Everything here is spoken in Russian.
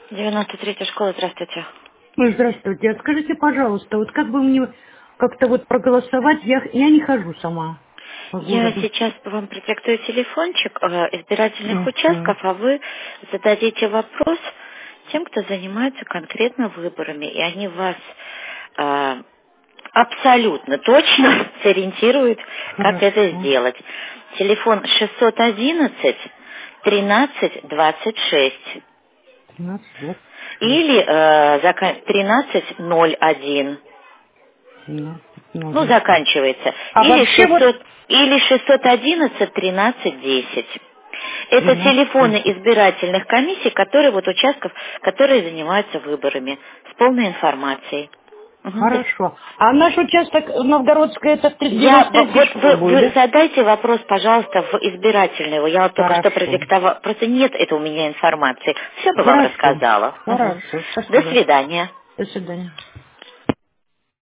93-я школа, здравствуйте. Ну, здравствуйте. А скажите, пожалуйста, вот как бы мне как-то вот проголосовать, я не хожу сама по Я городу. сейчас вам продиктую телефончик избирательных Мгм. участков, а вы зададите вопрос тем, кто занимается конкретно выборами, и они вас абсолютно точно сориентируют, как это Хорошо. сделать. Телефон 611 13 26 13:26. или 1301. Ну, 17:00. заканчивается. А Или вообще вот 600, или 611 13 10. Это 13:10. телефоны избирательных комиссий, которые вот участков, которые занимаются выборами, с полной информацией. Мгм. Хорошо. А наш участок Новгородская это в Я, 93-й вот школе будет, вы да? задайте вопрос, пожалуйста, в избирательную. Я вот только что Хорошо. продиктовала. Просто нет это у меня информации. Все бы вам Хорошо. рассказала. Мгм. Хорошо. До Спасибо. свидания. До свидания.